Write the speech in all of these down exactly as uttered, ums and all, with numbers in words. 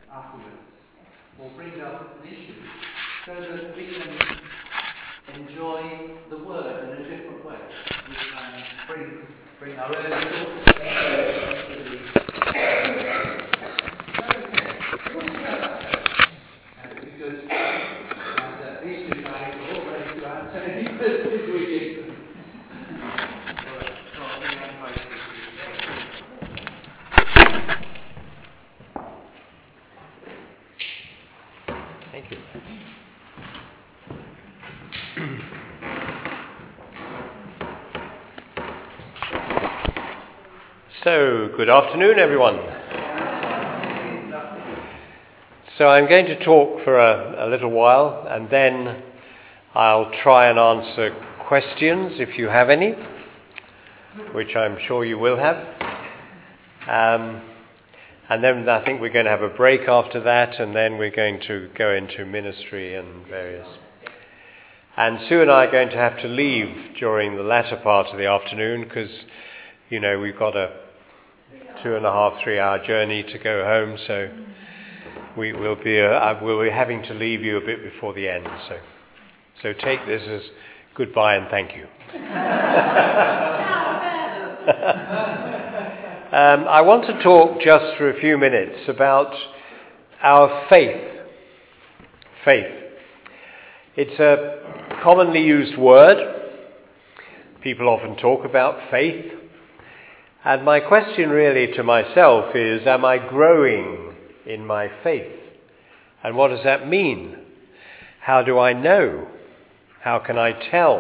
afterwards, or bring up an issue, so that we can enjoy the Word in a different way. We can bring, bring our own thoughts into the and because as uh, these two guys are all ready to answer any questions we give them. Thank you. So, good afternoon, everyone. So I'm going to talk for a, a little while, and then I'll try and answer questions if you have any, which I'm sure you will have. Um, and then I think we're going to have a break after that, and then we're going to go into ministry and various. And Sue and I are going to have to leave during the latter part of the afternoon because, you know, we've got a two and a half, three hour journey to go home, so we will be uh, we'll be having to leave you a bit before the end. So, so take this as goodbye and thank you. um, I want to talk just for a few minutes about our faith. Faith. It's a commonly used word. People often talk about faith. And my question really to myself is, am I growing in my faith? And what does that mean? How do I know? How can I tell?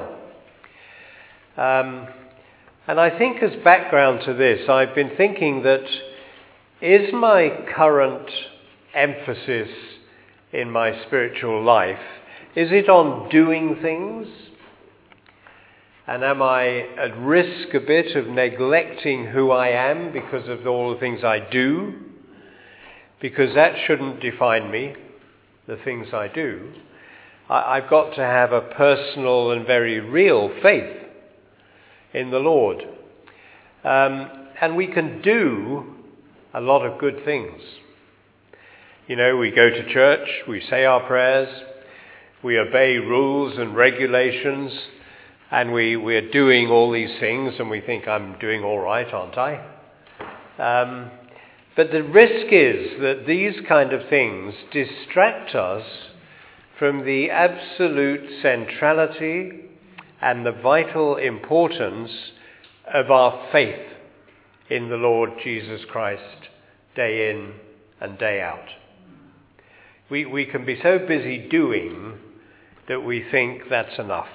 Um, and I think as background to this, I've been thinking that is my current emphasis in my spiritual life, is it on doing things? And am I at risk a bit of neglecting who I am because of all the things I do? Because that shouldn't define me, the things I do. I, I've got to have a personal and very real faith in the Lord. Um, and we can do a lot of good things. You know, we go to church, we say our prayers, we obey rules and regulations, and we, we're doing all these things, and we think, I'm doing all right, aren't I? Um, but the risk is that these kind of things distract us from the absolute centrality and the vital importance of our faith in the Lord Jesus Christ, day in and day out. We, we can be so busy doing that we think that's enough.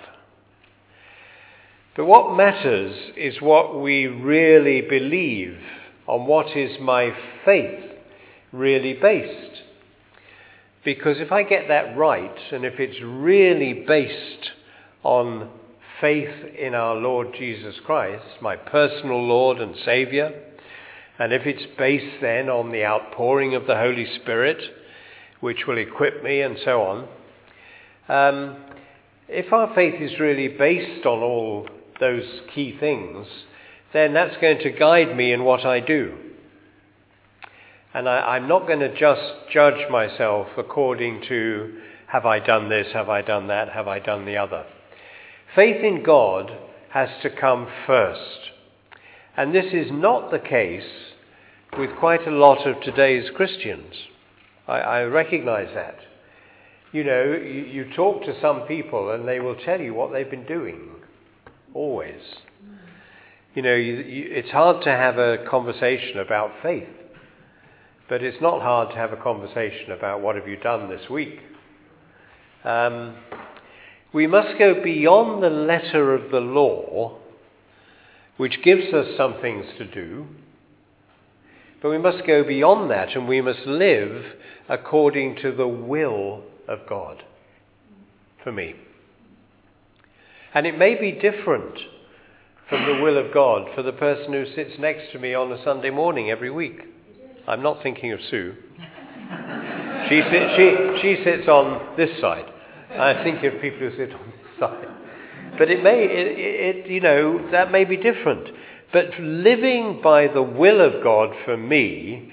But what matters is what we really believe, on what is my faith really based. Because if I get that right, and if it's really based on faith in our Lord Jesus Christ, my personal Lord and Saviour, and if it's based then on the outpouring of the Holy Spirit, which will equip me and so on, um, if our faith is really based on all those key things, then that's going to guide me in what I do. And I, I'm not going to just judge myself according to, have I done this, have I done that, have I done the other. Faith in God has to come first. And this is not the case with quite a lot of today's Christians. I, I recognize that. You know, you, you talk to some people and they will tell you what they've been doing. Always. You know, you, you, it's hard to have a conversation about faith, but it's not hard to have a conversation about what have you done this week. Um, we must go beyond the letter of the law, which gives us some things to do, but we must go beyond that, and we must live according to the will of God for me. And it may be different from the will of God for the person who sits next to me on a Sunday morning every week. I'm not thinking of Sue. She, sit, she, she sits on this side. I think of people who sit on this side. But it may, it, it, you know, that may be different. But living by the will of God for me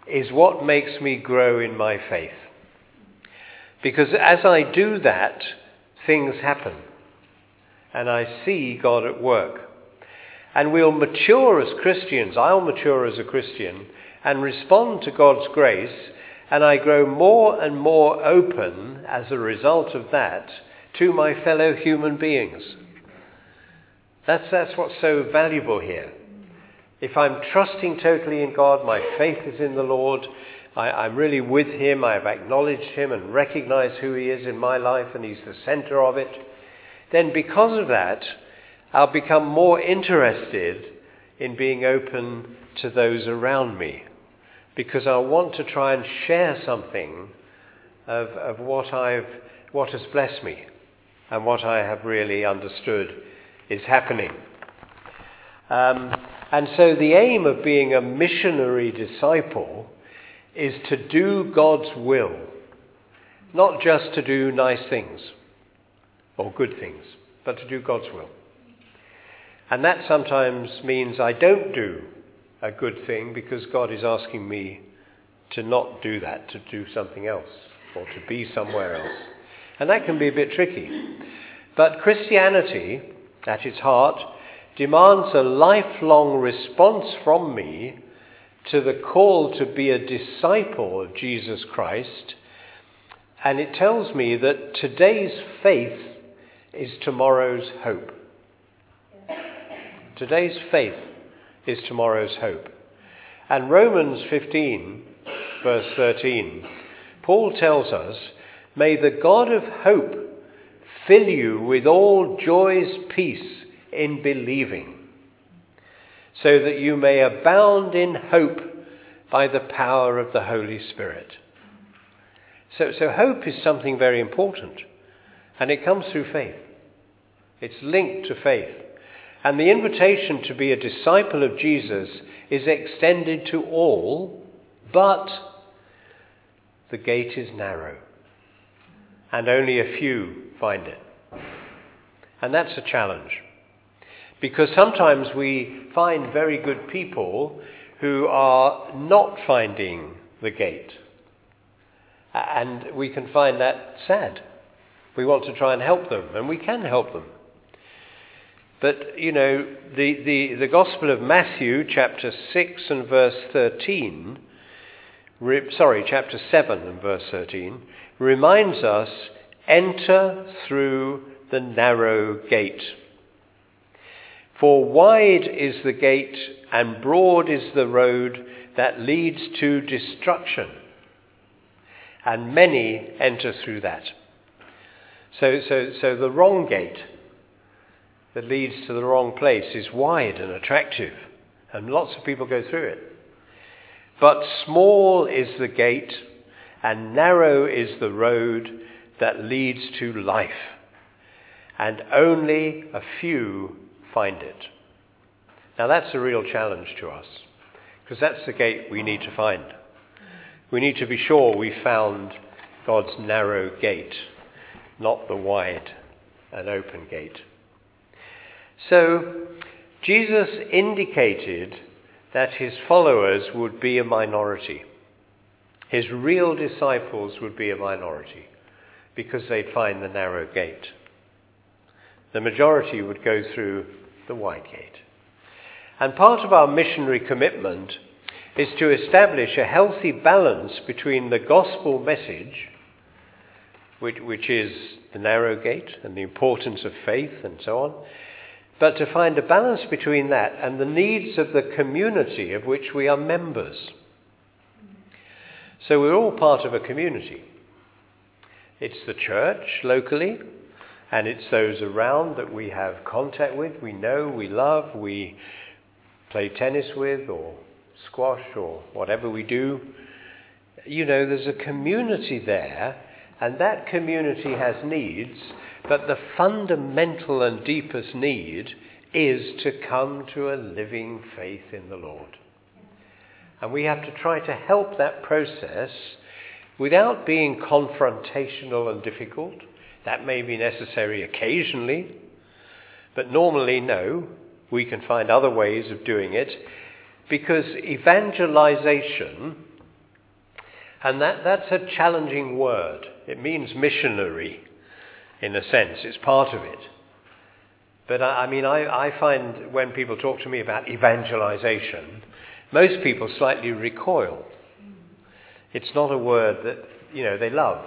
is what makes me grow in my faith. Because as I do that, things happen. And I see God at work. And we'll mature as Christians. I'll mature as a Christian and respond to God's grace. And I grow more and more open as a result of that to my fellow human beings. That's, that's what's so valuable here. If I'm trusting totally in God, my faith is in the Lord, I, I'm really with him, I've acknowledged him and recognized who he is in my life and he's the center of it, then because of that, I'll become more interested in being open to those around me. Because I want to try and share something of, of what I've, what has blessed me and what I have really understood is happening. Um, and so the aim of being a missionary disciple is to do God's will, not just to do nice things or good things, but to do God's will. And that sometimes means I don't do a good thing because God is asking me to not do that, to do something else or to be somewhere else. And that can be a bit tricky. But Christianity, at its heart, demands a lifelong response from me to the call to be a disciple of Jesus Christ. And it tells me that today's faith is tomorrow's hope. Today's faith is tomorrow's hope. And Romans fifteen, verse thirteen, Paul tells us, "May the God of hope fill you with all joy's peace in believing, so that you may abound in hope by the power of the Holy Spirit." So, so hope is something very important, and it comes through faith. It's linked to faith. And the invitation to be a disciple of Jesus is extended to all, but the gate is narrow, and only a few find it. And that's a challenge. Because sometimes we find very good people who are not finding the gate. And we can find that sad. We want to try and help them, and we can help them. But, you know, the, the, the Gospel of Matthew, chapter six and verse thirteen, re, sorry, chapter seven and verse thirteen, reminds us, enter through the narrow gate. For wide is the gate and broad is the road that leads to destruction, and many enter through that. So, so, so the wrong gate that leads to the wrong place is wide and attractive, and lots of people go through it. But small is the gate, and narrow is the road that leads to life, and only a few find it. Now that's a real challenge to us, because that's the gate we need to find. We need to be sure we found God's narrow gate, not the wide and open gate. So, Jesus indicated that his followers would be a minority. His real disciples would be a minority, because they'd find the narrow gate. The majority would go through the wide gate. And part of our missionary commitment is to establish a healthy balance between the gospel message, which, which is the narrow gate and the importance of faith and so on, but to find a balance between that and the needs of the community of which we are members. So we're all part of a community. It's the church locally, and it's those around that we have contact with, we know, we love, we play tennis with, or squash, or whatever we do. You know, there's a community there, and that community has needs, but the fundamental and deepest need is to come to a living faith in the Lord. And we have to try to help that process without being confrontational and difficult. That may be necessary occasionally, but normally, no, we can find other ways of doing it, because evangelization And that, that's a challenging word. It means missionary, in a sense. It's part of it. But I, I mean, I, I find when people talk to me about evangelization, most people slightly recoil. It's not a word that, you know, they love.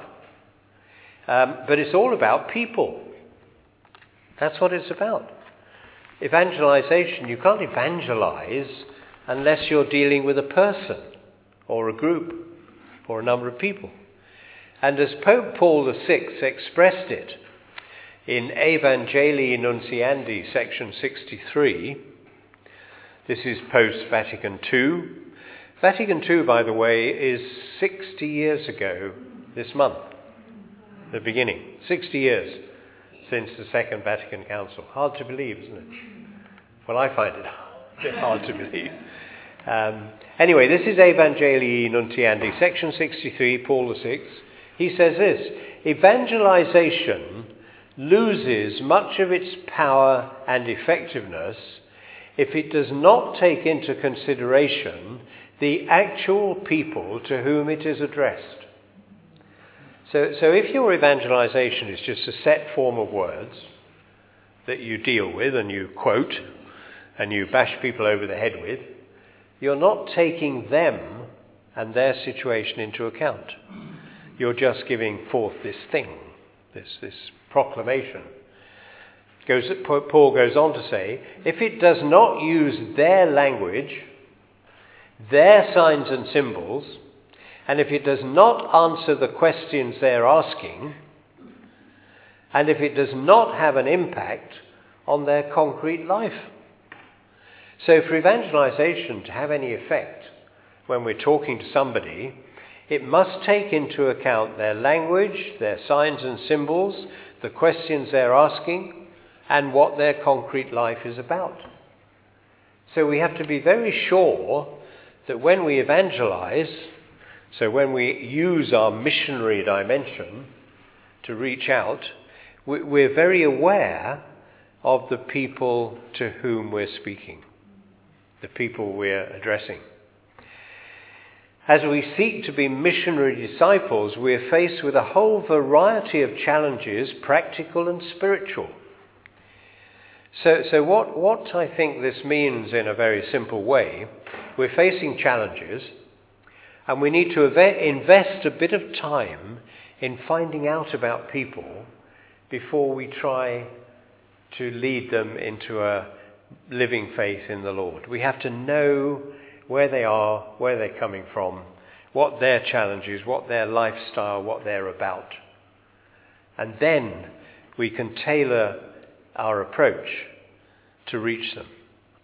Um, but it's all about people. That's what it's about. Evangelization, you can't evangelize unless you're dealing with a person or a group or a number of people. And as Pope Paul the Sixth expressed it in Evangelii Nuntiandi, section sixty-three, this is post-Vatican Two. Vatican Two, by the way, is sixty years ago this month, the beginning. sixty years since the Second Vatican Council. Hard to believe, isn't it? Well, I find it hard to believe. Um, anyway, this is Evangelii Nuntiandi, section sixty-three, Paul the Sixth. He says this: evangelization loses much of its power and effectiveness if it does not take into consideration the actual people to whom it is addressed. So, so if your evangelization is just a set form of words that you deal with and you quote and you bash people over the head with, you're not taking them and their situation into account. You're just giving forth this thing, this, this proclamation. Goes, Paul goes on to say, if it does not use their language, their signs and symbols, and if it does not answer the questions they're asking, and if it does not have an impact on their concrete life. So for evangelization to have any effect when we're talking to somebody, it must take into account their language, their signs and symbols, the questions they're asking, and what their concrete life is about. So we have to be very sure that when we evangelize, so when we use our missionary dimension to reach out, we're very aware of the people to whom we're speaking, the people we're addressing. As we seek to be missionary disciples, we're faced with a whole variety of challenges, practical and spiritual. So, so what, what I think this means in a very simple way, we're facing challenges, and we need to invest a bit of time in finding out about people before we try to lead them into a living faith in the Lord. We have to know where they are, where they're coming from, what their challenge is, what their lifestyle, what they're about. And then we can tailor our approach to reach them.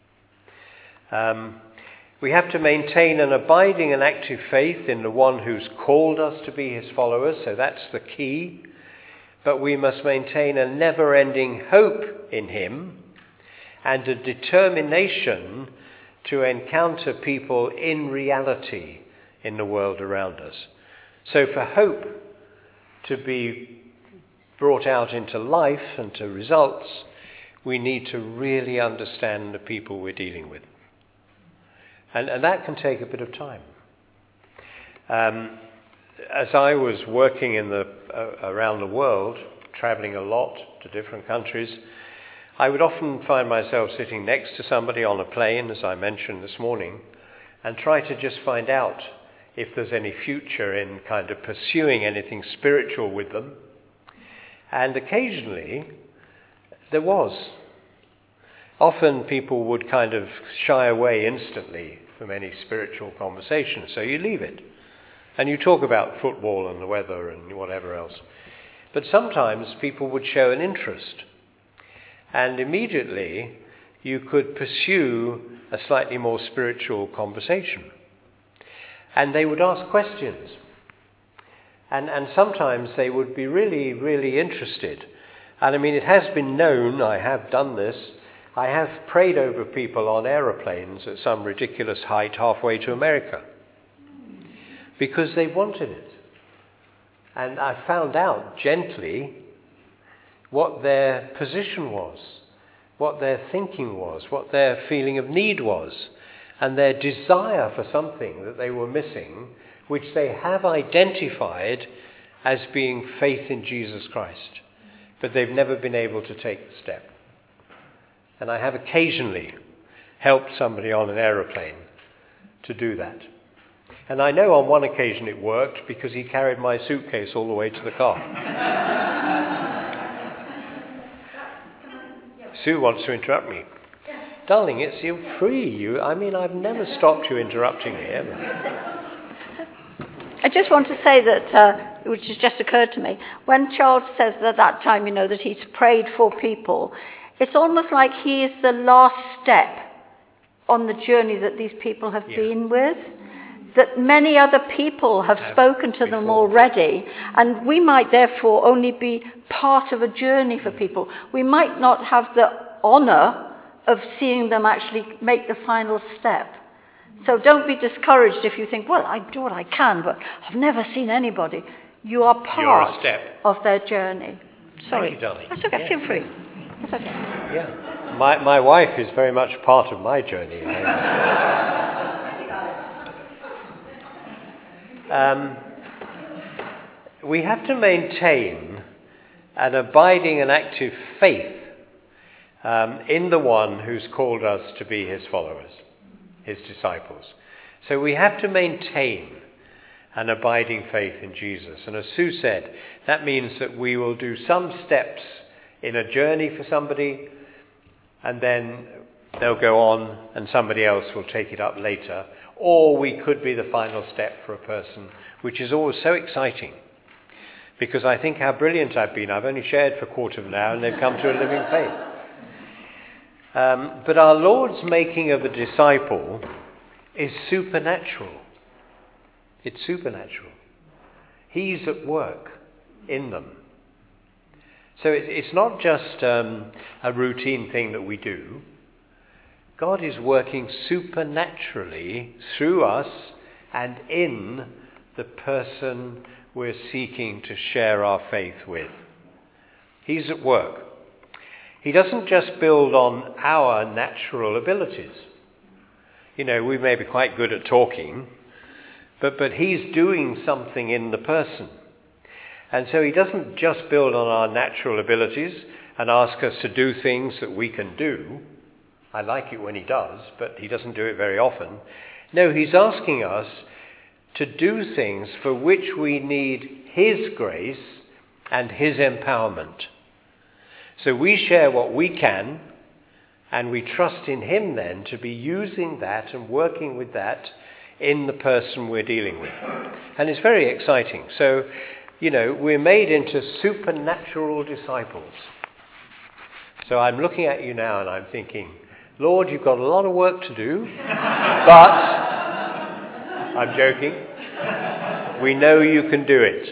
Um, we have to maintain an abiding and active faith in the one who's called us to be his followers, so that's the key. But we must maintain a never-ending hope in him and a determination to encounter people in reality in the world around us. So for hope to be brought out into life and to results, we need to really understand the people we're dealing with. And, and that can take a bit of time. Um, as I was working in the uh, around the world, travelling a lot to different countries, I would often find myself sitting next to somebody on a plane, as I mentioned this morning, and try to just find out if there's any future in kind of pursuing anything spiritual with them. And occasionally, there was. Often people would kind of shy away instantly from any spiritual conversation, so you leave it. And you talk about football and the weather and whatever else. But sometimes people would show an interest. And immediately you could pursue a slightly more spiritual conversation. And they would ask questions. And, and sometimes they would be really, really interested. And I mean, it has been known, I have done this, I have prayed over people on aeroplanes at some ridiculous height halfway to America. Because they wanted it. And I found out gently what their position was, what their thinking was, what their feeling of need was, and their desire for something that they were missing which they have identified as being faith in Jesus Christ, but they've never been able to take the step. And I have occasionally helped somebody on an aeroplane to do that. And I know on one occasion it worked because he carried my suitcase all the way to the car. Sue wants to interrupt me. Darling, it's you're free. You, I mean, I've never stopped you interrupting me ever. I just want to say that, uh, which has just occurred to me, when Charles says at that time, you know, that he's prayed for people, it's almost like he is the last step on the journey that these people have yeah. been with. That many other people have spoken to them already, and we might therefore only be part of a journey for people. We might not have the honour of seeing them actually make the final step. So don't be discouraged if you think, well, I do what I can, but I've never seen anybody. You are part of their journey. Sorry. Thank you, darling. That's okay, yeah. feel free. That's okay. Yeah. My, my wife is very much part of my journey. um, we have to maintain an abiding and active faith Um, in the one who's called us to be his followers, his disciples. So we have to maintain an abiding faith in Jesus. And as Sue said, that means that we will do some steps in a journey for somebody, and then they'll go on and somebody else will take it up later. Or we could be the final step for a person, which is always so exciting. Because I think how brilliant I've been. I've only shared for a quarter of an hour and they've come to a living faith. Um, but our Lord's making of a disciple is supernatural. It's supernatural. He's at work in them. So it's, it's not just um, a routine thing that we do. God is working supernaturally through us and in the person we're seeking to share our faith with. He's at work. He doesn't just build on our natural abilities. You know, we may be quite good at talking, but, but he's doing something in the person. And so he doesn't just build on our natural abilities and ask us to do things that we can do. I like it when he does, but he doesn't do it very often. No, he's asking us to do things for which we need his grace and his empowerment. So we share what we can, and we trust in him then to be using that and working with that in the person we're dealing with. And it's very exciting. So, you know, we're made into supernatural disciples. So I'm looking at you now and I'm thinking, Lord, you've got a lot of work to do, but I'm joking. We know you can do it.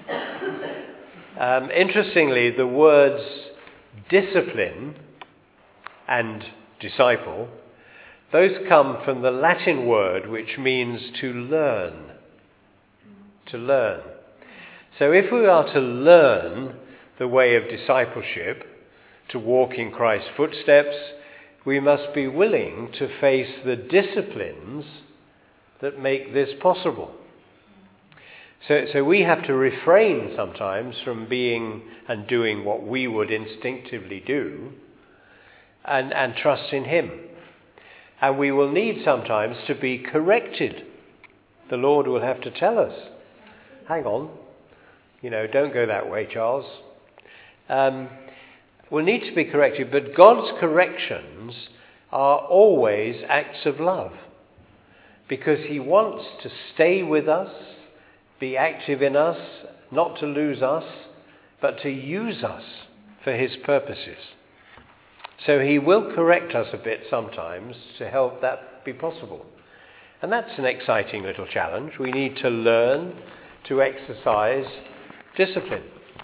Um, interestingly, the words discipline and disciple, those come from the Latin word which means to learn. To learn. So if we are to learn the way of discipleship, to walk in Christ's footsteps, we must be willing to face the disciplines that make this possible. So, so we have to refrain sometimes from being and doing what we would instinctively do and, and trust in him. And we will need sometimes to be corrected. The Lord will have to tell us, hang on, you know, don't go that way, Charles. Um, we'll need to be corrected, but God's corrections are always acts of love because he wants to stay with us, be active in us, not to lose us, but to use us for his purposes. So he will correct us a bit sometimes to help that be possible. And that's an exciting little challenge. We need to learn to exercise discipline.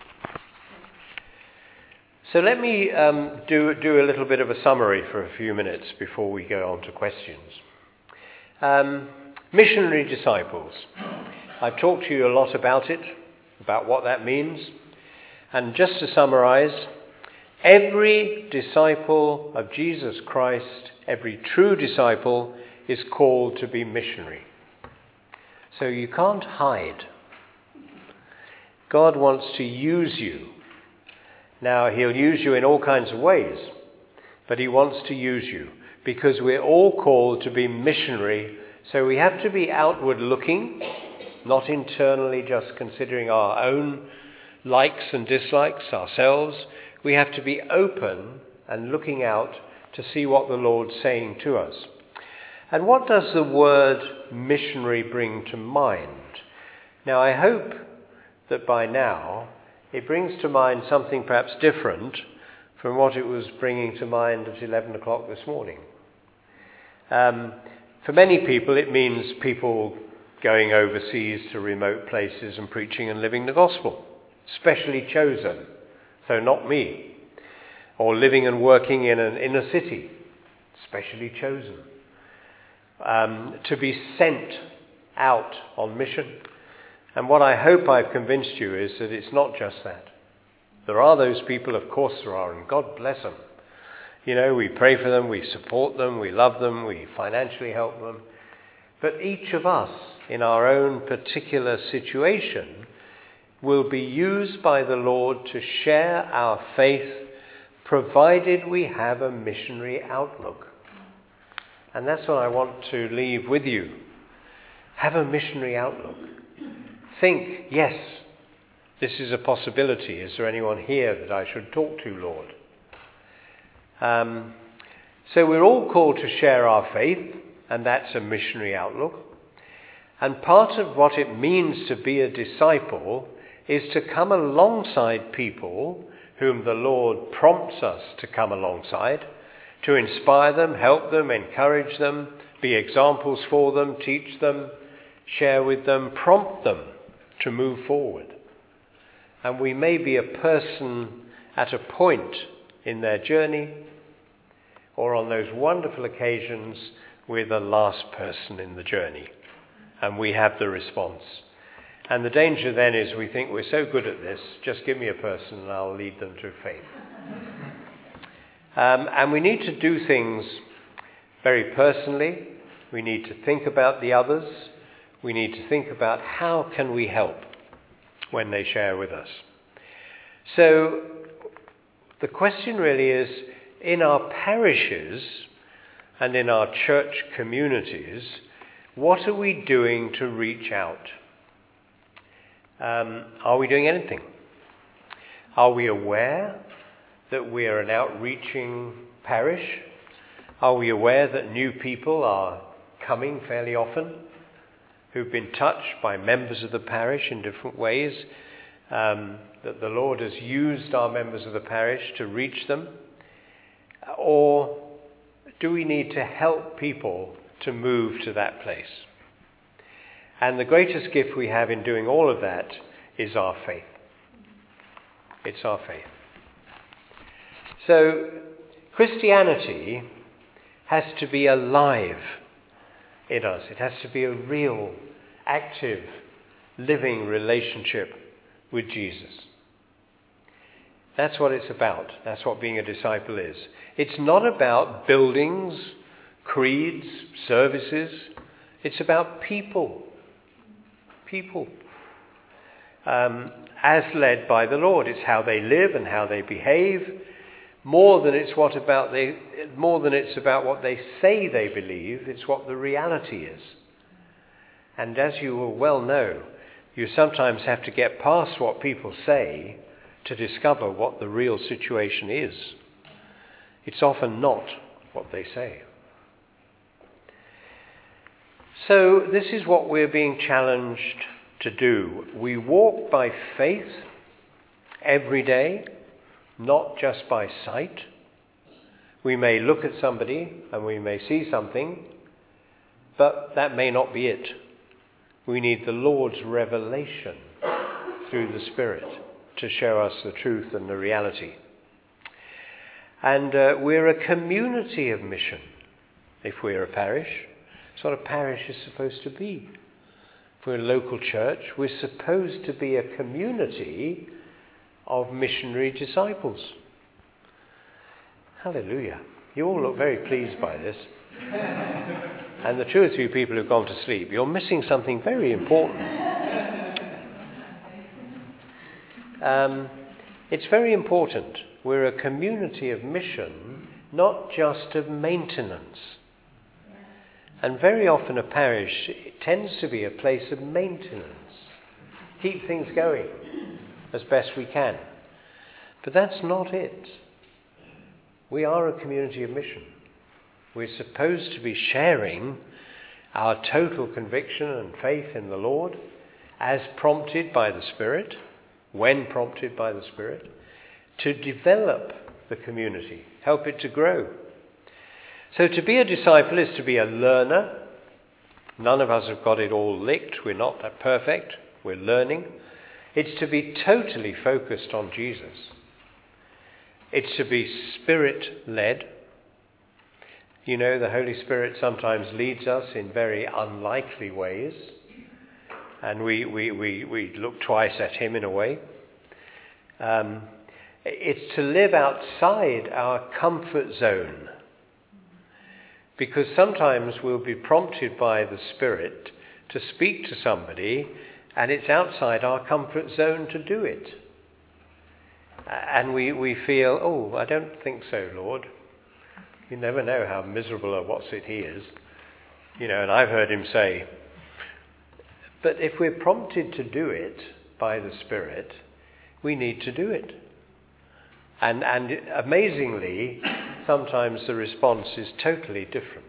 So let me um, do, do a little bit of a summary for a few minutes before we go on to questions. Um, missionary disciples. I've talked to you a lot about it, about what that means. And just to summarize, every disciple of Jesus Christ, every true disciple, is called to be missionary. So you can't hide. God wants to use you. Now, he'll use you in all kinds of ways, but he wants to use you because we're all called to be missionary. So we have to be outward looking, not internally just considering our own likes and dislikes ourselves. We have to be open and looking out to see what the Lord's saying to us. And what does the word missionary bring to mind? Now, I hope that by now it brings to mind something perhaps different from what it was bringing to mind at eleven o'clock this morning. Um, for many people, it means people going overseas to remote places and preaching and living the gospel, specially chosen, so not me. Or living and working in an inner city, specially chosen. Um, to be sent out on mission. And what I hope I've convinced you is that it's not just that. There are those people, of course there are, and God bless them. You know, we pray for them, we support them, we love them, we financially help them. But each of us, in our own particular situation, will be used by the Lord to share our faith, provided we have a missionary outlook. And that's what I want to leave with you. Have a missionary outlook. Think, yes, this is a possibility. Is there anyone here that I should talk to, Lord? Um, so we're all called to share our faith, and that's a missionary outlook. And part of what it means to be a disciple is to come alongside people whom the Lord prompts us to come alongside, to inspire them, help them, encourage them, be examples for them, teach them, share with them, prompt them to move forward. And we may be a person at a point in their journey, or on those wonderful occasions we're the last person in the journey, and we have the response. And the danger then is we think we're so good at this, just give me a person and I'll lead them to faith. Um, and we need to do things very personally. We need to think about the others. We need to think about how can we help when they share with us. So the question really is, in our parishes and in our church communities, what are we doing to reach out? Um, are we doing anything? Are we aware that we are an outreaching parish? Are we aware that new people are coming fairly often, who've been touched by members of the parish in different ways, um, that the Lord has used our members of the parish to reach them? Or do we need to help people to move to that place? And the greatest gift we have in doing all of that is our faith. It's our faith. So Christianity has to be alive in us. It has to be a real, active, living relationship with Jesus. That's what it's about. That's what being a disciple is. It's not about buildings, creeds, services. It's about people. People. Um, as led by the Lord. It's how they live and how they behave. More than it's what about they, more than it's about what they say they believe, it's what the reality is. And as you will well know, you sometimes have to get past what people say to discover what the real situation is. It's often not what they say. So this is what we're being challenged to do. We walk by faith every day, not just by sight. We may look at somebody and we may see something, but that may not be it. We need the Lord's revelation through the Spirit to show us the truth and the reality. And uh, we're a community of mission if we're a parish. That's what a parish is supposed to be. If we're a local church, we're supposed to be a community of missionary disciples. Hallelujah. You all look very pleased by this. and the two or three people who've gone to sleep, you're missing something very important. Um, it's very important. We're a community of mission, not just of maintenance. And very often a parish tends to be a place of maintenance. Keep things going as best we can. But that's not it. We are a community of mission. We're supposed to be sharing our total conviction and faith in the Lord as prompted by the Spirit, when prompted by the Spirit, to develop the community, help it to grow. So to be a disciple is to be a learner. None of us have got it all licked. We're not that perfect. We're learning. It's to be totally focused on Jesus. It's to be Spirit-led. You know, the Holy Spirit sometimes leads us in very unlikely ways, and we, we, we, we look twice at him in a way. Um, it's to live outside our comfort zone, because sometimes we'll be prompted by the Spirit to speak to somebody, and it's outside our comfort zone to do it. And we, we feel, oh, I don't think so, Lord. You never know how miserable or what's it he is. You know, and I've heard him say, but if we're prompted to do it by the Spirit, we need to do it. And, and amazingly, sometimes the response is totally different.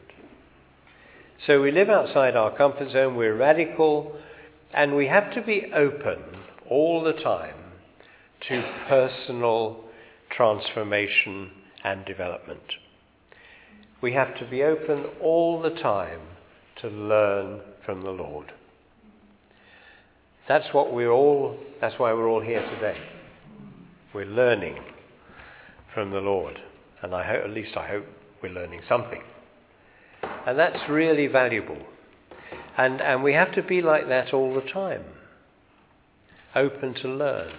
So we live outside our comfort zone, we're radical, and we have to be open all the time to personal transformation and development. We have to be open all the time to learn from the Lord. That's what we're all, that's why we're all here today. We're learning from the Lord. And I hope, at least I hope we're learning something. And that's really valuable. And, and we have to be like that all the time. Open to learn.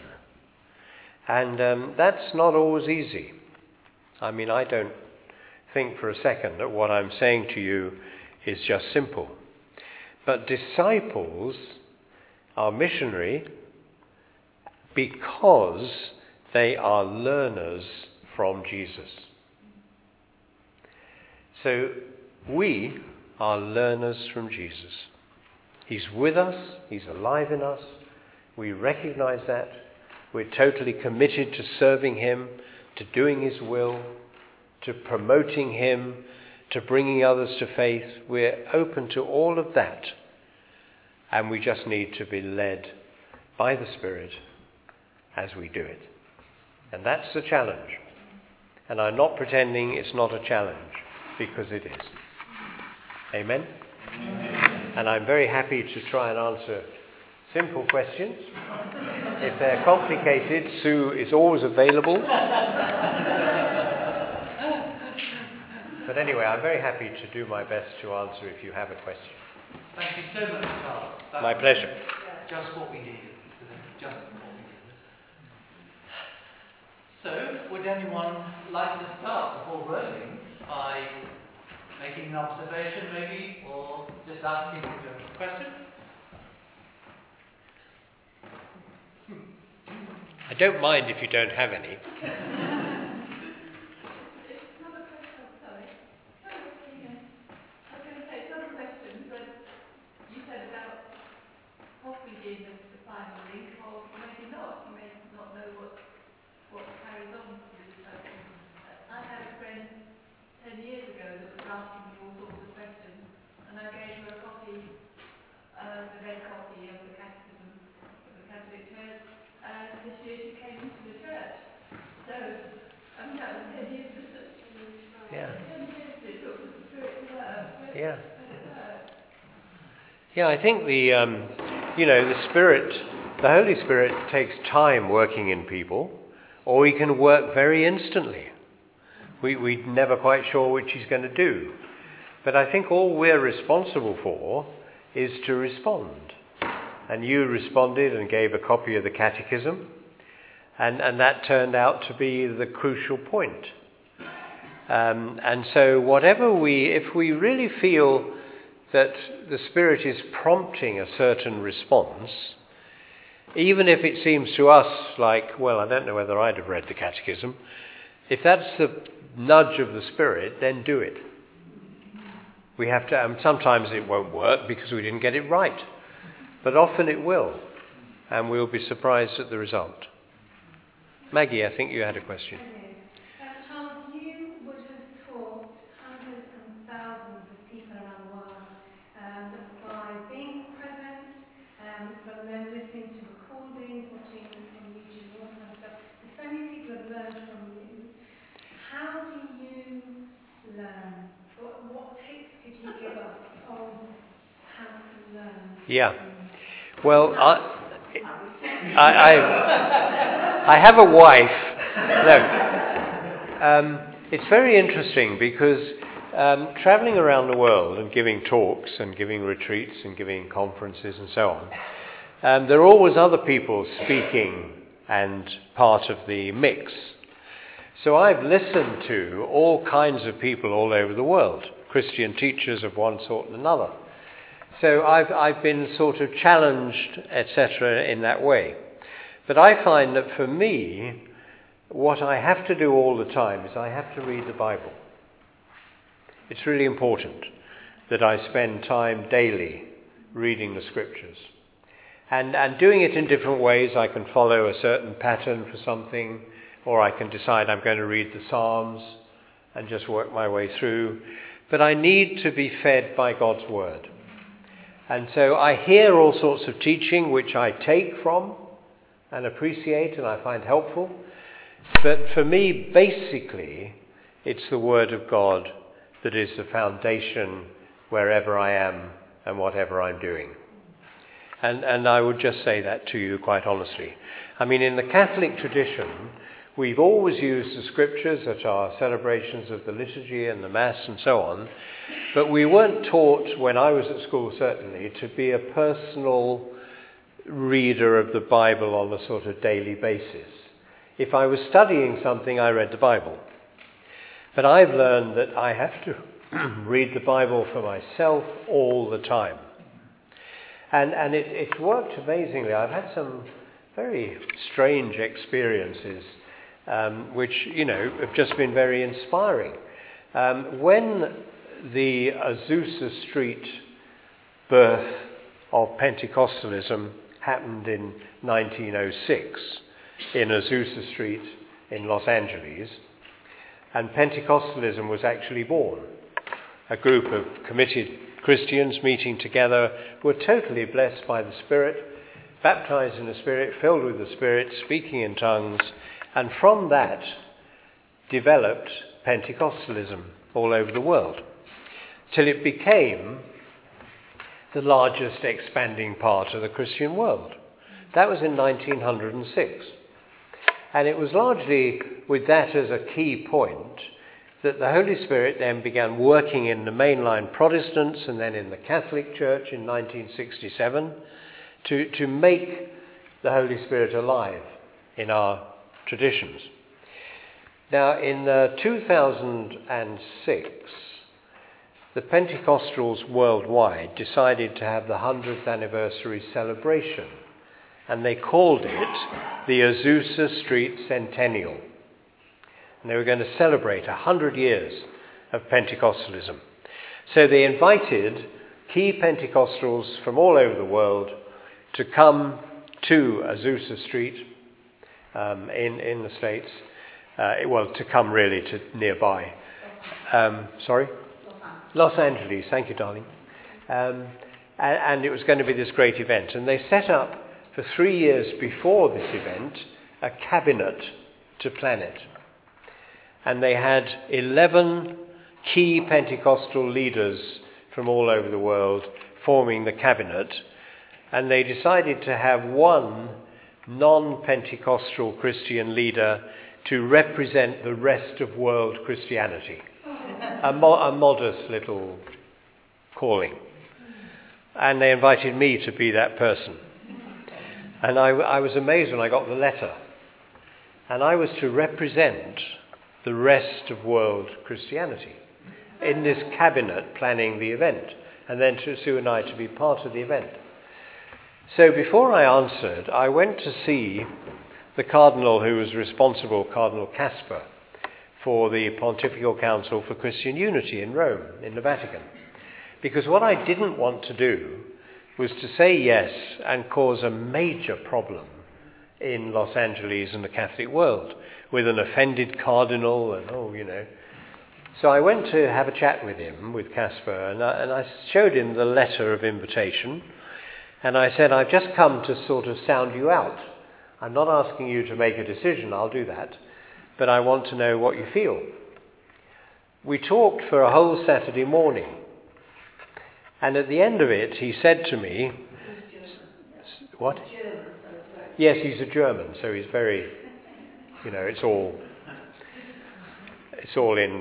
And um, that's not always easy. I mean, I don't think for a second that what I'm saying to you is just simple. But disciples are missionary because they are learners from Jesus. So we are learners from Jesus. He's with us. He's alive in us. We recognize that. We're totally committed to serving him, to doing his will, to promoting him, to bringing others to faith. We're open to all of that. And we just need to be led by the Spirit as we do it. And that's the challenge. And I'm not pretending it's not a challenge, because it is. Amen? Amen. And I'm very happy to try and answer simple questions. If they're complicated, Sue is always available. But anyway, I'm very happy to do my best to answer if you have a question. Thank you so much, Charles. That My pleasure. Just what we needed. Just what we needed. So, would anyone like to start the ball rolling by making an observation, maybe, or just asking a question? I don't mind if you don't have any. Yeah. Yeah, I think the, um, you know, the Spirit, the Holy Spirit takes time working in people, or he can work very instantly. We, we're never quite sure which he's going to do. But I think all we're responsible for is to respond. And you responded and gave a copy of the Catechism, and, and that turned out to be the crucial point. Um, and so whatever we, if we really feel that the Spirit is prompting a certain response, even if it seems to us like, well, I don't know whether I'd have read the catechism. If that's the nudge of the Spirit, then do it. We have to, and sometimes it won't work because we didn't get it right. But often it will, and we'll be surprised at the result. Maggie, I think you had a question. Uh, Charles, you would have taught hundreds and thousands of people around the world um, by being present, um, from them listening to recordings, watching on YouTube, all that kind of stuff. So, so many people have learned from you. How do you learn? What, what tips could you give us on how to learn? Yeah. Well, I, I, I, I have a wife. No. Um, it's very interesting because um, traveling around the world and giving talks and giving retreats and giving conferences and so on, um, there are always other people speaking and part of the mix. So I've listened to all kinds of people all over the world, Christian teachers of one sort and another. So I've I've been sort of challenged, et cetera, in that way. But I find that for me, what I have to do all the time is I have to read the Bible. It's really important that I spend time daily reading the Scriptures. And and doing it in different ways. I can follow a certain pattern for something, or I can decide I'm going to read the Psalms and just work my way through. But I need to be fed by God's Word. And so I hear all sorts of teaching which I take from and appreciate and I find helpful. But for me, basically, it's the Word of God that is the foundation wherever I am and whatever I'm doing. And, and I would just say that to you quite honestly. I mean, in the Catholic tradition, we've always used the Scriptures at our celebrations of the liturgy and the Mass and so on, but we weren't taught, when I was at school certainly, to be a personal reader of the Bible on a sort of daily basis. If I was studying something, I read the Bible. But I've learned that I have to read the Bible for myself all the time. And, and it, it's worked amazingly. I've had some very strange experiences Um, which, you know, have just been very inspiring. Um, when the Azusa Street birth of Pentecostalism happened in nineteen oh six in Azusa Street in Los Angeles, and Pentecostalism was actually born. A group of committed Christians meeting together were totally blessed by the Spirit, baptized in the Spirit, filled with the Spirit, speaking in tongues. And from that developed Pentecostalism all over the world, till it became the largest expanding part of the Christian world. That was in nineteen oh six. And it was largely with that as a key point that the Holy Spirit then began working in the mainline Protestants and then in the Catholic Church in nineteen sixty-seven to, to make the Holy Spirit alive in our traditions. Now, in uh, two thousand six, the Pentecostals worldwide decided to have the hundredth anniversary celebration, and they called it the Azusa Street Centennial. And they were going to celebrate one hundred years of Pentecostalism. So they invited key Pentecostals from all over the world to come to Azusa Street Um, in, in the States, uh, well, to come really to nearby. Um, sorry? Los Angeles, thank you, darling. Um, and, and it was going to be this great event. And they set up, for three years before this event, a cabinet to plan it. And they had eleven key Pentecostal leaders from all over the world forming the cabinet. And they decided to have one non-Pentecostal Christian leader to represent the rest of world Christianity. A, mo- a modest little calling. And they invited me to be that person. And I, I was amazed when I got the letter. And I was to represent the rest of world Christianity in this cabinet planning the event. and then to Sue and I to be part of the event. So before I answered, I went to see the cardinal who was responsible, Cardinal Casper, for the Pontifical Council for Christian Unity in Rome, in the Vatican. Because what I didn't want to do was to say yes and cause a major problem in Los Angeles and the Catholic world with an offended cardinal and, oh, you know. So I went to have a chat with him, with Casper, and I, and I showed him the letter of invitation. And I said, I've just come to sort of sound you out. I'm not asking you to make a decision, I'll do that. But I want to know what you feel. We talked for a whole Saturday morning. And at the end of it, he said to me, what? Yes, he's a German, so he's very, you know, it's all, it's all in.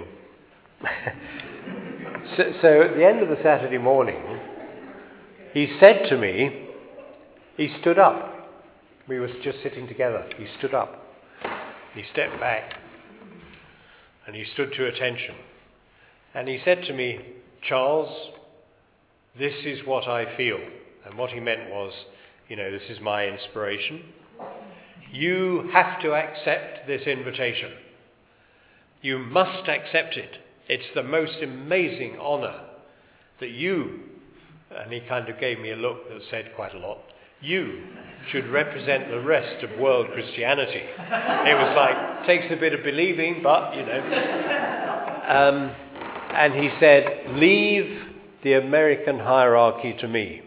so, so at the end of the Saturday morning, he said to me, he stood up. We were just sitting together. He stood up. He stepped back. And he stood to attention. And he said to me, Charles, this is what I feel. And what he meant was, you know, this is my inspiration. You have to accept this invitation. You must accept it. It's the most amazing honour that you, and he kind of gave me a look that said quite a lot, you should represent the rest of world Christianity. It was like, takes a bit of believing, but, you know. Um, and he said, leave the American hierarchy to me.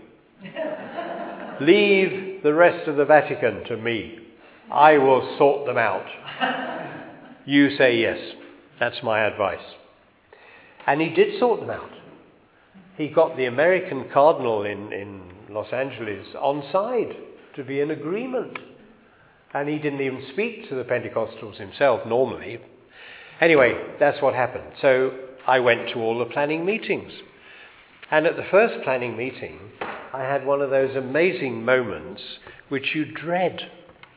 Leave the rest of the Vatican to me. I will sort them out. You say yes. That's my advice. And he did sort them out. He got the American cardinal in, in Los Angeles on side to be in agreement. And he didn't even speak to the Pentecostals himself normally. Anyway, that's what happened. So I went to all the planning meetings. And at the first planning meeting, I had one of those amazing moments which you dread.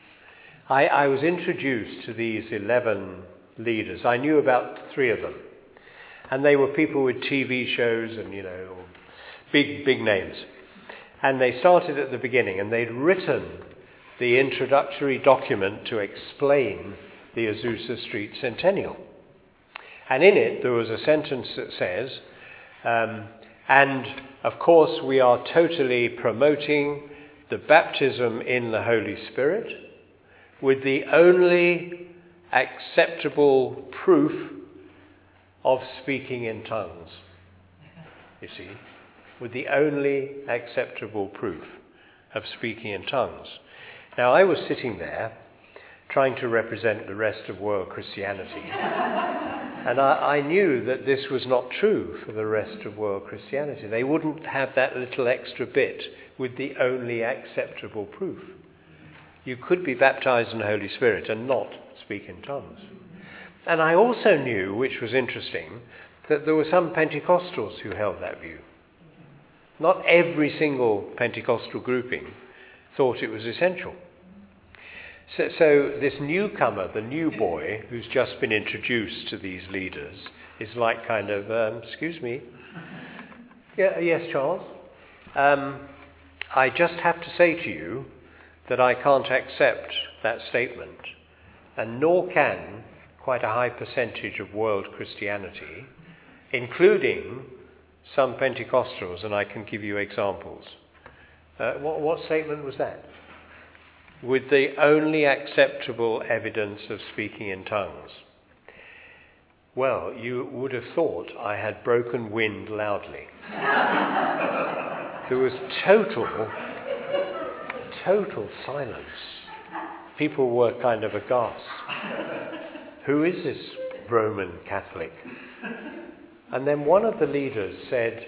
I, I was introduced to these eleven leaders. I knew about three of them. And they were people with T V shows and, you know, big, big names. And they started at the beginning, and they'd written the introductory document to explain the Azusa Street Centennial. And in it, there was a sentence that says, um, and of course we are totally promoting the baptism in the Holy Spirit with the only acceptable proof of speaking in tongues. You see, with the only acceptable proof of speaking in tongues. Now, I was sitting there trying to represent the rest of world Christianity. And I, I knew that this was not true for the rest of world Christianity. They wouldn't have that little extra bit with the only acceptable proof. You could be baptized in the Holy Spirit and not speak in tongues. And I also knew, which was interesting, that there were some Pentecostals who held that view. Not every single Pentecostal grouping thought it was essential. So, so this newcomer, the new boy, who's just been introduced to these leaders, is like kind of, um, excuse me. Yeah, yes, Charles. Um, I just have to say to you that I can't accept that statement, and nor can quite a high percentage of world Christianity, including some Pentecostals, and I can give you examples. Uh, what, what statement was that? With the only acceptable evidence of speaking in tongues. Well, you would have thought I had broken wind loudly. There was total, total silence. People were kind of aghast. Who is this Roman Catholic? And then one of the leaders said,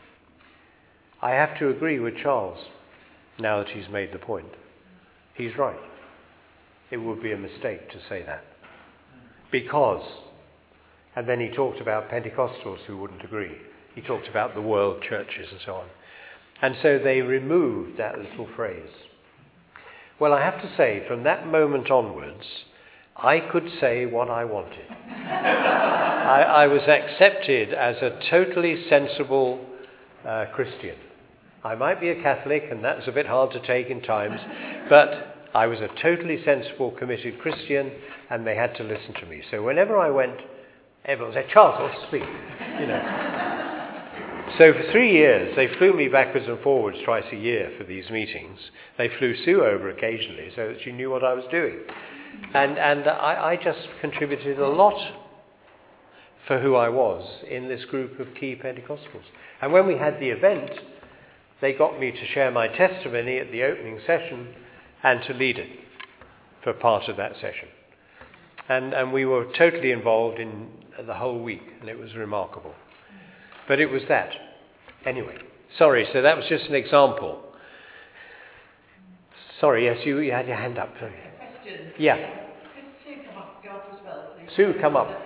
I have to agree with Charles now that he's made the point. He's right. It would be a mistake to say that. Because, and then he talked about Pentecostals who wouldn't agree. He talked about the world churches and so on. And so they removed that little phrase. Well, I have to say, from that moment onwards, I could say what I wanted. I, I was accepted as a totally sensible uh, Christian. I might be a Catholic, and that's a bit hard to take in times, but I was a totally sensible, committed Christian, and they had to listen to me. So whenever I went, everyone said, Charles, what's to speak? You know. So for three years, they flew me backwards and forwards twice a year for these meetings. They flew Sue over occasionally so that she knew what I was doing. And, and I, I just contributed a lot for who I was in this group of key Pentecostals. And when we had the event, they got me to share my testimony at the opening session and to lead it for part of that session. And, and we were totally involved in the whole week, and it was remarkable. But it was that. Anyway, sorry, so that was just an example. Sorry, yes, you, you had your hand up. Sorry. Question. Yeah. Could Sue come up, go up as well, please? Sue, come up.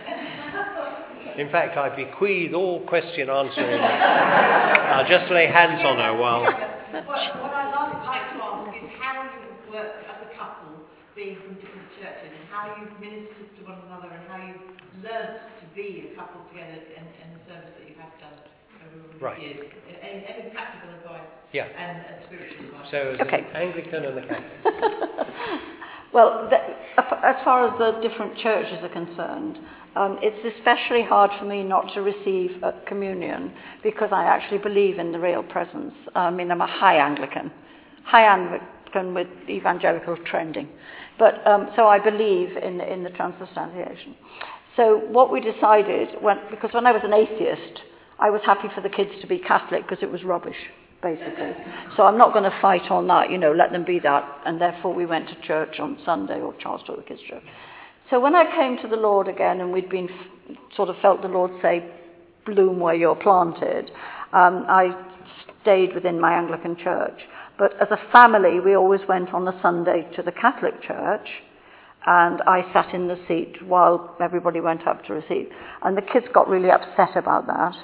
In fact, I bequeath all question answering. I'll just lay hands on her while... What, what I'd like, like to ask is how you work as a couple, being from different churches, and how you've ministered to one another, and how you've learnt to be a couple together in, in the service that you have done over all these Right. years. Any, any practical advice Yeah. and, and spiritual advice? So as Okay. an Anglican and a Catholic. Well, the, as far as the different churches are concerned, um, it's especially hard for me not to receive uh, communion because I actually believe in the real presence. I mean, I'm a high Anglican, high Anglican with evangelical trending. But um, so I believe in, in the transubstantiation. So what we decided, when, because when I was an atheist, I was happy for the kids to be Catholic because it was rubbish, basically. So I'm not going to fight on that, you know, let them be that. And therefore we went to church on Sunday, or Charles taught the kids church. So when I came to the Lord again, and we'd been sort of felt the Lord say, bloom where you're planted, um, I stayed within my Anglican church. But as a family, we always went on a Sunday to the Catholic church, and I sat in the seat while everybody went up to receive. And the kids got really upset about that.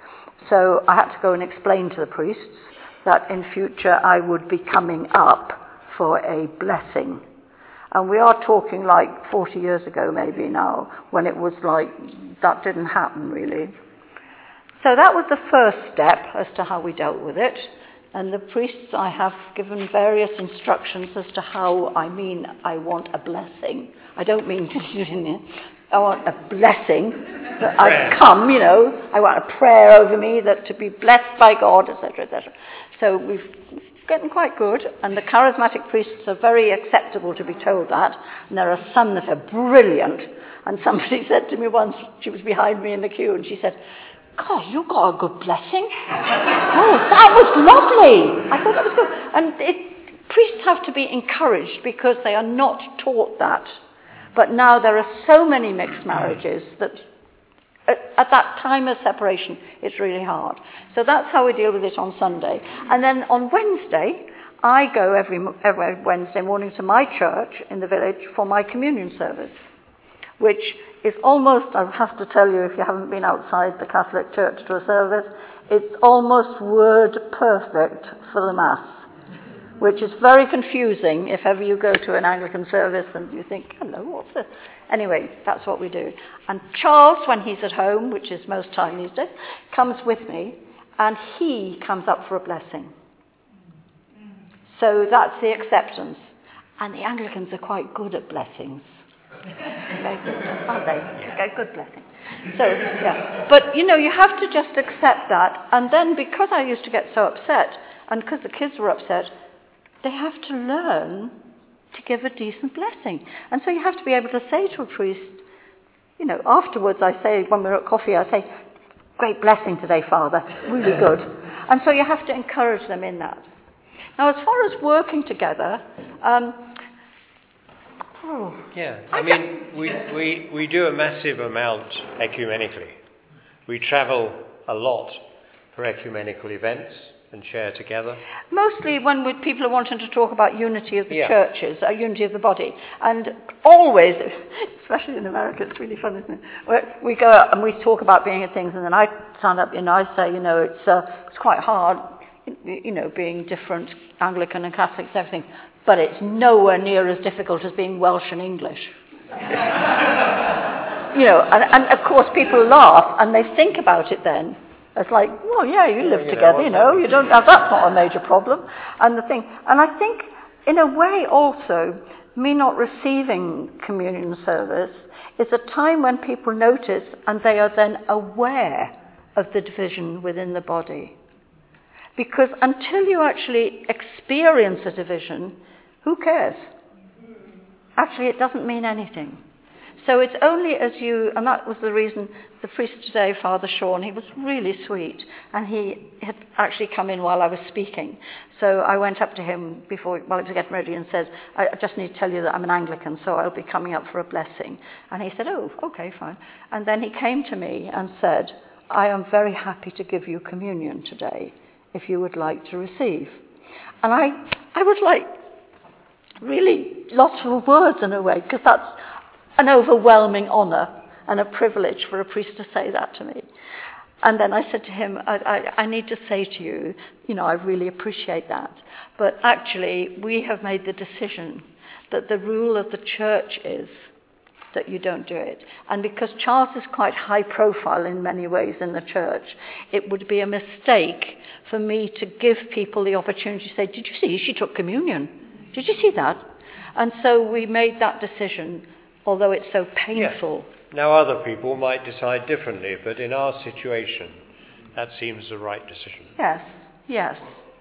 So I had to go and explain to the priests that in future I would be coming up for a blessing. And we are talking like forty years ago maybe now, when it was like, that didn't happen really. So that was the first step as to how we dealt with it. And the priests, I have given various instructions as to how I mean I want a blessing. I don't mean I want a blessing that I've come, you know. I want a prayer over me that to be blessed by God, et cetera, et cetera. So we've gotten quite good, and the charismatic priests are very acceptable to be told that. And there are some that are brilliant. And somebody said to me once, she was behind me in the queue, and she said, God, you got a good blessing. Oh, that was lovely. I thought that was good. And it, priests have to be encouraged because they are not taught that. But now there are so many mixed marriages that at, at that time of separation, it's really hard. So that's how we deal with it on Sunday. And then on Wednesday, I go every, every Wednesday morning to my church in the village for my communion service, which is almost, I have to tell you, if you haven't been outside the Catholic Church to a service, it's almost word perfect for the Mass, which is very confusing if ever you go to an Anglican service and you think, hello, what's this? Anyway, that's what we do. And Charles, when he's at home, which is most time these days, comes with me, and he comes up for a blessing. So that's the acceptance. And the Anglicans are quite good at blessings. Aren't they? Okay, good blessing. So, yeah. But, you know, you have to just accept that. And then because I used to get so upset, and because the kids were upset, they have to learn to give a decent blessing. And so you have to be able to say to a priest, you know, afterwards I say, when we're at coffee, I say, great blessing today, Father, really good. And so you have to encourage them in that. Now, as far as working together, um, oh, yeah, I mean, we, we, we do a massive amount ecumenically. We travel a lot for ecumenical events and share together. Mostly when we, people are wanting to talk about unity of the Yeah. churches, uh, unity of the body. And always, especially in America, it's really fun, isn't it? Where we go out and we talk about being at things, and then I stand up and I say, you know, it's uh, it's quite hard, you know, being different, Anglican and Catholics and everything, but it's nowhere near as difficult as being Welsh and English. You know, and, and of course people laugh and they think about it then. It's like, well, yeah, you live you know, together, what's you know, that? you don't have, that's not a major problem. And the thing, and I think, in a way also, me not receiving communion service is a time when people notice and they are then aware of the division within the body. Because until you actually experience a division, who cares? Actually, it doesn't mean anything. So it's only as you, and that was the reason the priest today, Father Sean, he was really sweet, and he had actually come in while I was speaking. So I went up to him before, while he was getting ready, and said, I just need to tell you that I'm an Anglican, so I'll be coming up for a blessing. And he said, oh, okay, fine. And then he came to me and said, I am very happy to give you communion today, if you would like to receive. And I, I was like, really lost for words in a way, because that's an overwhelming honour and a privilege for a priest to say that to me. And then I said to him, I, I, I need to say to you, you know, I really appreciate that. But actually, we have made the decision that the rule of the church is that you don't do it. And because Charles is quite high profile in many ways in the church, it would be a mistake for me to give people the opportunity to say, did you see she took communion? Did you see that? And so we made that decision, although it's so painful. Yes. Now other people might decide differently, but in our situation, that seems the right decision. Yes, yes.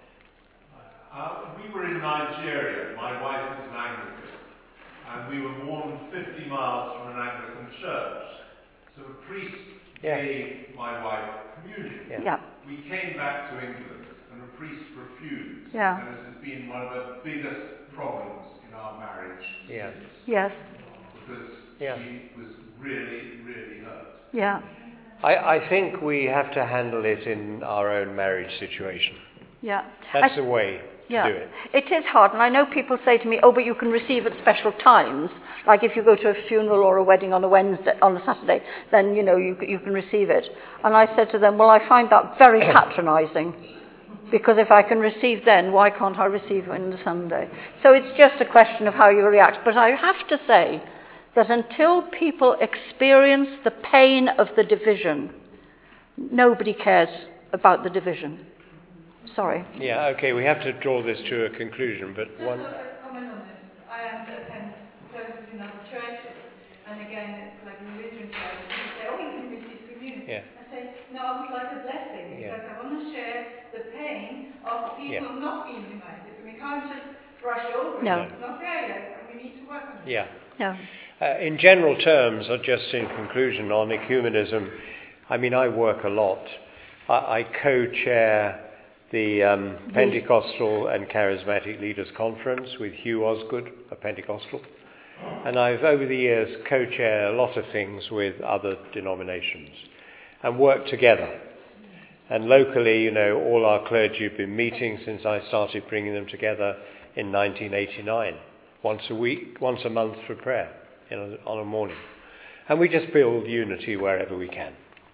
Uh, we were in Nigeria. My wife is an Anglican, and we were more than fifty miles from an Anglican church. So the priest Yeah. gave my wife communion. Yeah. Yeah. We came back to England, and the priest refused. Yeah. And this has been one of the biggest problems in our marriage Yeah. since. Yes. Because Yeah. she was really, really hurt. Yeah. I, I think we have to handle it in our own marriage situation. Yeah. That's I- the way to Yeah, do it. it is hard, and I know people say to me, oh, but you can receive at special times, like if you go to a funeral or a wedding on a Wednesday, on a Saturday, then, you know, you, you can receive it. And I said to them, well, I find that very patronising, because if I can receive then, why can't I receive on the Sunday? So it's just a question of how you react. But I have to say that until people experience the pain of the division, nobody cares about the division. Sorry. Yeah, okay, we have to draw this to a conclusion, but Just one... a comment on this. I have to attend services in other churches, and again, it's like religion church. People say, oh, you can receive communion. Yeah. I say, no, I would like a blessing, Yeah. because I want to share the pain of people Yeah. not being united. We can't just brush over No. it. It's not there yet, and we need to work on it. Yeah. No. Uh, in general terms, or just in conclusion on ecumenism, I mean, I work a lot. I, I co-chair the um, Pentecostal and Charismatic Leaders Conference with Hugh Osgood, a Pentecostal. And I've, over the years, co-chaired a lot of things with other denominations and worked together. And locally, you know, all our clergy have been meeting since I started bringing them together in nineteen eighty-nine, once a week, once a month for prayer you know, on a morning. And we just build unity wherever we can.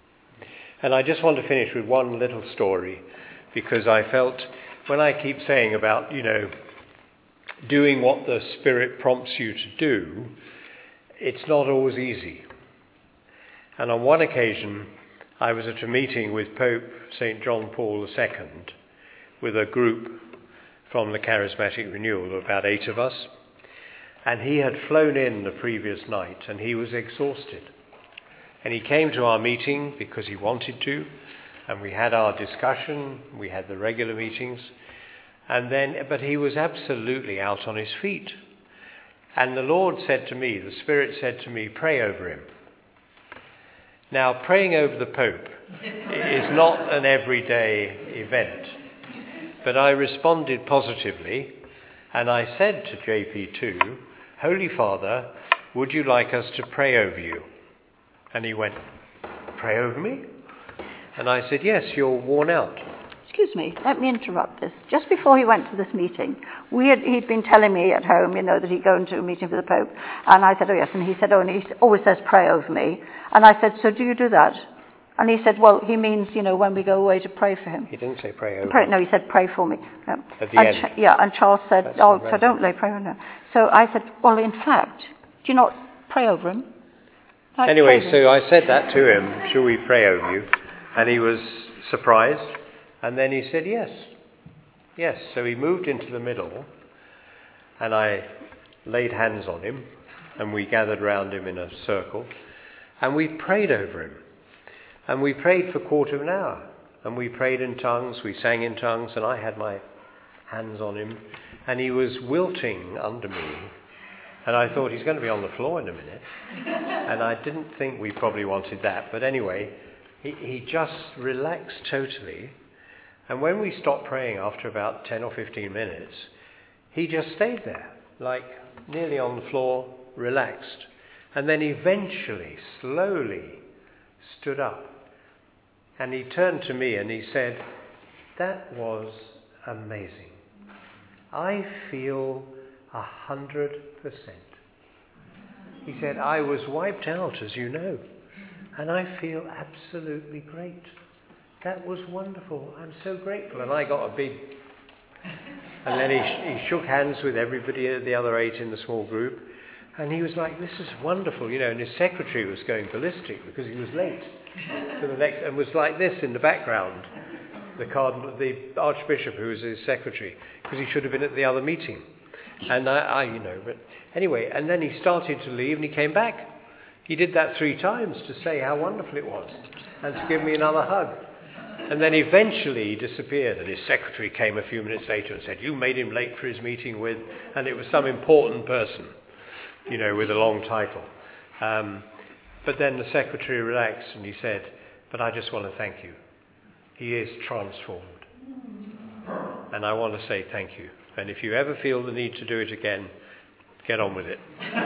And I just want to finish with one little story, because I felt, when I keep saying about, you know, doing what the Spirit prompts you to do, it's not always easy. And on one occasion, I was at a meeting with Pope Saint John Paul the Second, with a group from the Charismatic Renewal, about eight of us. And he had flown in the previous night, and he was exhausted. And he came to our meeting because he wanted to, and we had our discussion, we had the regular meetings, and then, but he was absolutely out on his feet. And the Lord said to me, the Spirit said to me, pray over him. Now, praying over the Pope is not an everyday event, but I responded positively, and I said to J P two, Holy Father, would you like us to pray over you? And he went, pray over me? And I said, yes, you're worn out. Excuse me, let me interrupt this. Just before he went to this meeting, we had, he'd been telling me at home, you know, that he'd go into a meeting with the Pope. And I said, oh yes. And he said, oh, and he always says, pray over me. And I said, so do you do that? And he said, well, he means, you know, when we go away to pray for him. He didn't say pray over. Pray, no, he said, pray for me. No. At the and end. Ch- yeah, and Charles said, That's oh, the so don't lay pray over him. So I said, well, in fact, do you not pray over him? Like, Anyway, pray over so him. I said that to him, shall we pray over you? And he was surprised. And then he said, yes. Yes. So he moved into the middle, and I laid hands on him, and we gathered round him in a circle, and we prayed over him. And we prayed for a quarter of an hour. And we prayed in tongues, we sang in tongues, and I had my hands on him, and he was wilting under me. And I thought, he's going to be on the floor in a minute. And I didn't think we probably wanted that. But anyway, he, he just relaxed totally. And when we stopped praying after about ten or fifteen minutes, he just stayed there, like nearly on the floor, relaxed. And then eventually, slowly, stood up. And he turned to me and he said, that was amazing. I feel a hundred percent. He said, I was wiped out, as you know, and I feel absolutely great. That was wonderful. I'm so grateful. And I got a big... And then he, sh- he shook hands with everybody, the other eight in the small group. And he was like, this is wonderful, you know, and his secretary was going ballistic because he was late to the next, and was like this in the background, the cardinal, the archbishop who was his secretary, because he should have been at the other meeting. And I, I, you know, but anyway, and then he started to leave and he came back. He did that three times to say how wonderful it was and to give me another hug. And then eventually he disappeared, and his secretary came a few minutes later and said, you made him late for his meeting with, and it was some important person, you know, with a long title. Um, but then the secretary relaxed and he said, but I just want to thank you. He is transformed. And I want to say thank you. And if you ever feel the need to do it again, get on with it.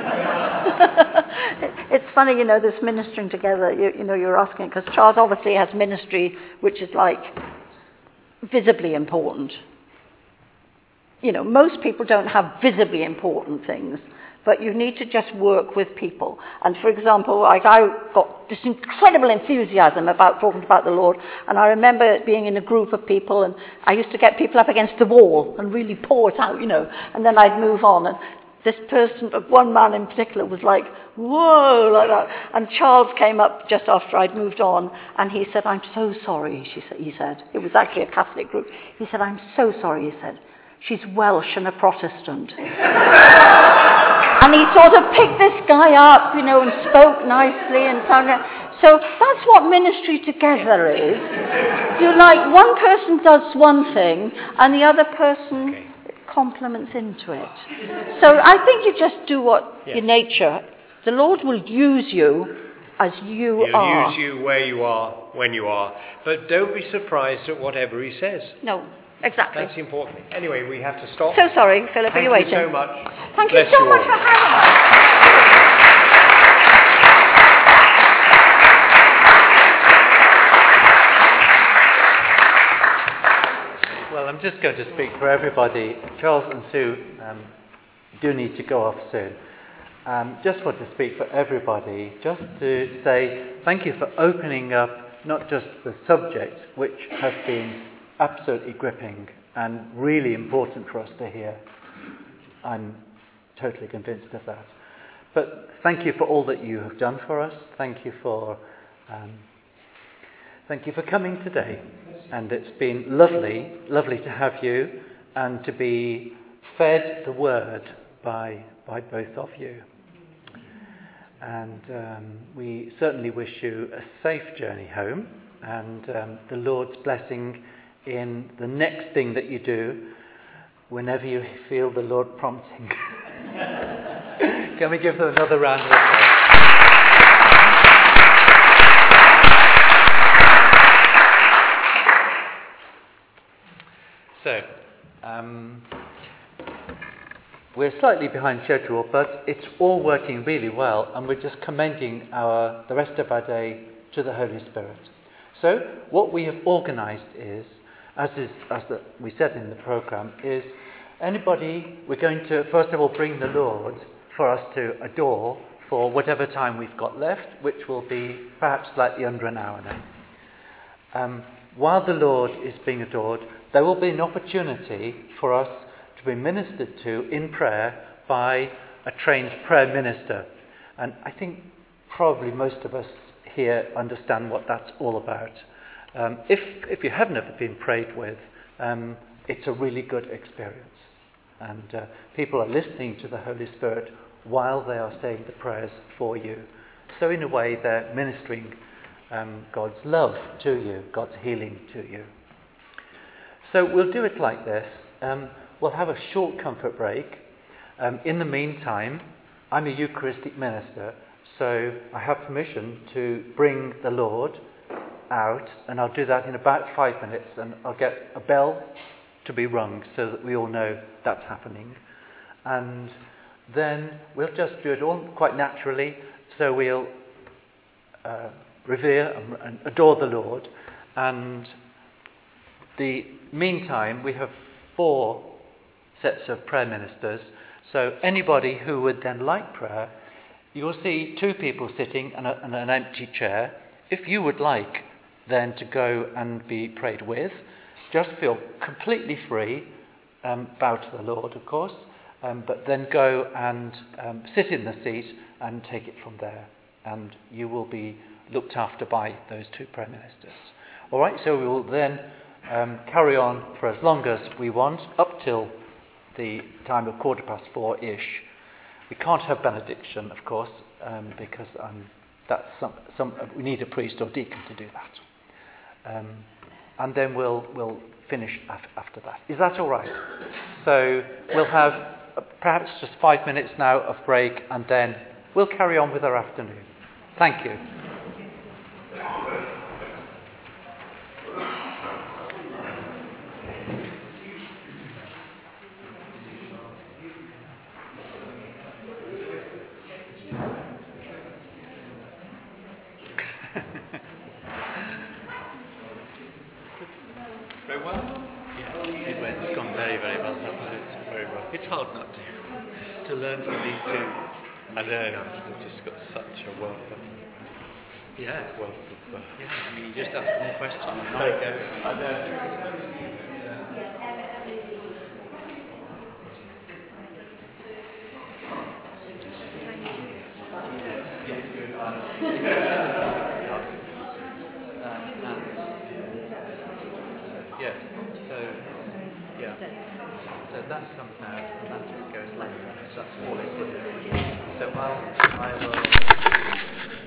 It's funny, you know, this ministering together, you, you know, you're asking, because Charles obviously has ministry which is like visibly important. You know, most people don't have visibly important things, but you need to just work with people. And for example, like I got this incredible enthusiasm about talking about the Lord, and I remember being in a group of people, and I used to get people up against the wall and really pour it out, you know, and then I'd move on. And this person, one man in particular, was like, whoa, like that. And Charles came up just after I'd moved on, and he said, I'm so sorry, she said, he said. It was actually a Catholic group. He said, I'm so sorry, he said. She's Welsh and a Protestant. And he sort of picked this guy up, you know, and spoke nicely and sounded. So that's what ministry together is. You like, one person does one thing, and the other person okay. compliments into it. So I think you just do what yes. your nature. The Lord will use you as you He'll are. He'll use you where you are, when you are. But don't be surprised at whatever he says. No. Exactly. That's important. Anyway, we have to stop. So sorry, Philip, are you waiting? Thank you so much. Thank Bless you so you much all. for having us. Well, I'm just going to speak for everybody. Charles and Sue um, do need to go off soon. Um, just want to speak for everybody, just to say thank you for opening up not just the subject, which has been absolutely gripping and really important for us to hear. I'm totally convinced of that. But thank you for all that you have done for us. Thank you for um, thank you for coming today. And it's been lovely, lovely to have you and to be fed the word by by both of you. And um, we certainly wish you a safe journey home, and um, the Lord's blessing in the next thing that you do whenever you feel the Lord prompting. Can we give them another round of applause? So, um, we're slightly behind schedule, but it's all working really well, and we're just commending our the rest of our day to the Holy Spirit. So, what we have organised is, as is as the, we said in the programme, is anybody, we're going to first of all bring the Lord for us to adore for whatever time we've got left, which will be perhaps slightly under an hour now. Um, while the Lord is being adored, there will be an opportunity for us to be ministered to in prayer by a trained prayer minister. And I think probably most of us here understand what that's all about. Um, if, if you have never been prayed with, um, it's a really good experience. And uh, people are listening to the Holy Spirit while they are saying the prayers for you. So in a way, they're ministering um, God's love to you, God's healing to you. So we'll do it like this. Um, we'll have a short comfort break. Um, in the meantime, I'm a Eucharistic minister, so I have permission to bring the Lord out, and I'll do that in about five minutes, and I'll get a bell to be rung so that we all know that's happening. And then we'll just do it all quite naturally, so we'll uh, revere and, and adore the Lord. And the meantime, we have four sets of prayer ministers, so anybody who would then like prayer, you'll see two people sitting and, a, and an empty chair. If you would like then to go and be prayed with, just feel completely free, um, bow to the Lord, of course, um, but then go and um, sit in the seat and take it from there, and you will be looked after by those two prayer ministers. All right, so we will then um, carry on for as long as we want, up till the time of quarter past four-ish. We can't have benediction, of course, um, because um, that's some, some, we need a priest or deacon to do that. Um, and then we'll we'll finish af- after that. Is that all right? So we'll have uh, perhaps just five minutes now of break, and then we'll carry on with our afternoon. Thank you. Very well? Yes, it went, it's gone very, very well. It's very well. It's hard not to, to learn from these two. I know, they've just got such a wealth of, Yeah. wealth of, uh, yeah, I mean, you just ask them a question and I go. I know. Yes, so, yeah, so that comes out and that just goes later, so that's all it's in. So I'll, I will